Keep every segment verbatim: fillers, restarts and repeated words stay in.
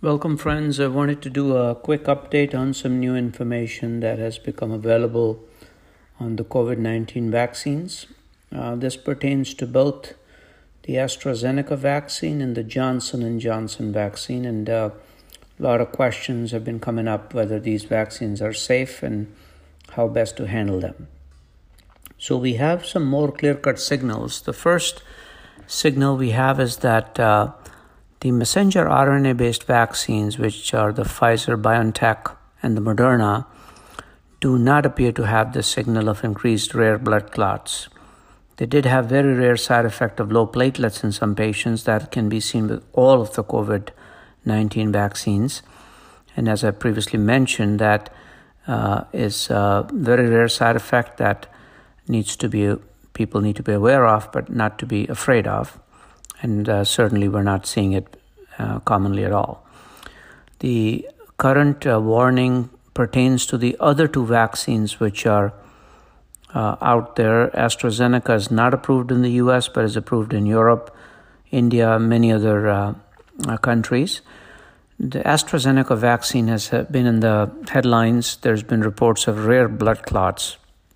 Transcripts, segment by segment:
Welcome, friends. I wanted to do a quick update on some new information that has become available on the COVID nineteen vaccines. Uh, this pertains to both the AstraZeneca vaccine and the Johnson and Johnson vaccine, and uh, a lot of questions have been coming up whether these vaccines are safe and how best to handle them. So we have some more clear-cut signals. The first signal we have is that uh, the messenger R N A-based vaccines, which are the Pfizer, BioNTech, and the Moderna, do not appear to have the signal of increased rare blood clots. They did have very rare side effect of low platelets in some patients that can be seen with all of the COVID nineteen vaccines. And as I previously mentioned, that uh, is a very rare side effect that needs to be people need to be aware of, but not to be afraid of. And uh, certainly we're not seeing it uh, commonly at all. The current uh, warning pertains to the other two vaccines which are uh, out there. AstraZeneca is not approved in the U S, but is approved in Europe, India, many other uh, uh, countries. The AstraZeneca vaccine has been in the headlines. There's been reports of rare blood clots.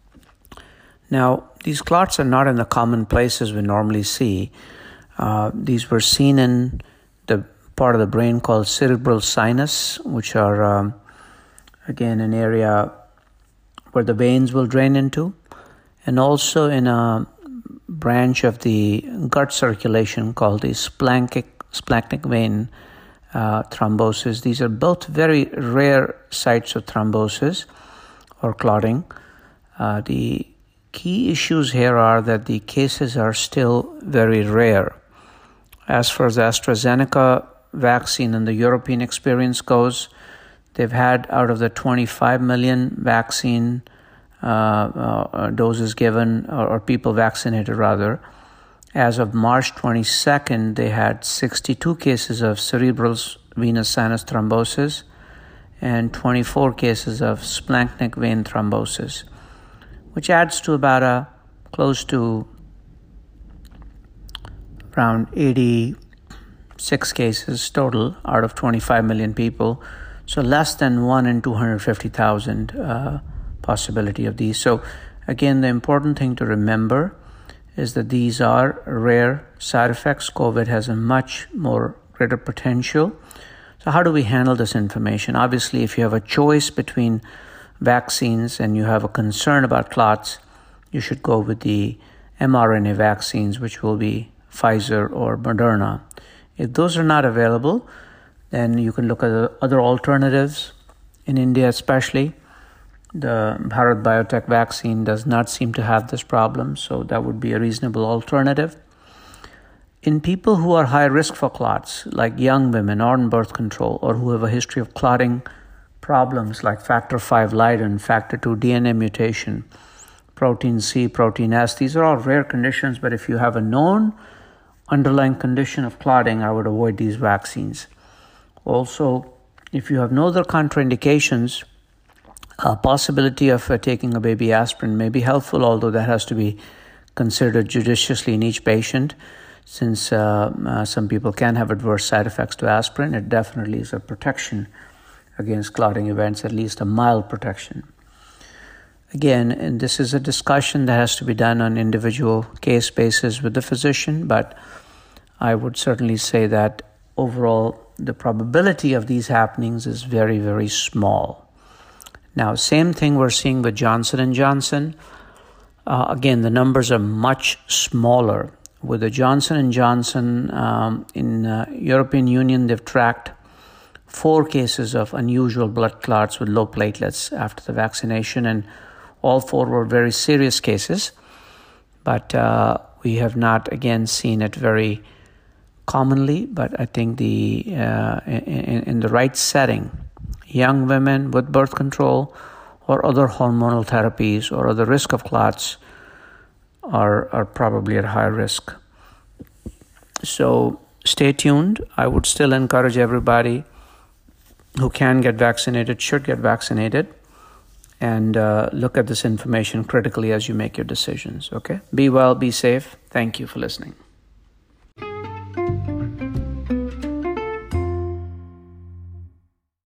Now, these clots are not in the common places we normally see. Uh, these were seen in the part of the brain called cerebral sinus, which are, um, again, an area where the veins will drain into, and also in a branch of the gut circulation called the splanchnic, splanchnic vein uh, thrombosis. These are both very rare sites of thrombosis or clotting. Uh, the key issues here are that the cases are still very rare. As far as the AstraZeneca vaccine and the European experience goes, they've had out of the twenty-five million vaccine uh, uh, doses given, or, or people vaccinated rather, as of March twenty-second, they had sixty-two cases of cerebral venous sinus thrombosis and twenty-four cases of splanchnic vein thrombosis, which adds to about a close to around eighty-six cases total out of twenty-five million people. So less than one in two hundred fifty thousand uh, possibility of these. So again, the important thing to remember is that these are rare side effects. COVID has a much more greater potential. So how do we handle this information? Obviously, if you have a choice between vaccines and you have a concern about clots, you should go with the mRNA vaccines, which will be Pfizer or Moderna. If those are not available, then you can look at the other alternatives. In India especially, the Bharat Biotech vaccine does not seem to have this problem, so that would be a reasonable alternative. In people who are high risk for clots, like young women on birth control, or who have a history of clotting problems like factor five Leiden, factor two D N A mutation, protein C, protein S, these are all rare conditions, but if you have a known underlying condition of clotting, I would avoid these vaccines. Also, if you have no other contraindications, a possibility of uh, taking a baby aspirin may be helpful, although that has to be considered judiciously in each patient. Since uh, uh, some people can have adverse side effects to aspirin, it definitely is a protection against clotting events, at least a mild protection. Again, and this is a discussion that has to be done on individual case basis with the physician, but I would certainly say that overall the probability of these happenings is very, very small. Now, same thing we're seeing with Johnson and Johnson. Uh, again, the numbers are much smaller. With the Johnson and Johnson um, in uh, European Union, they've tracked four cases of unusual blood clots with low platelets after the vaccination, and all four were very serious cases, but uh, we have not, again, seen it very commonly. But I think the uh, in, in the right setting, young women with birth control or other hormonal therapies or other risk of clots are, are probably at high risk. So stay tuned. I would still encourage everybody who can get vaccinated should get vaccinated. And uh, look at this information critically as you make your decisions, okay? Be well, be safe. Thank you for listening.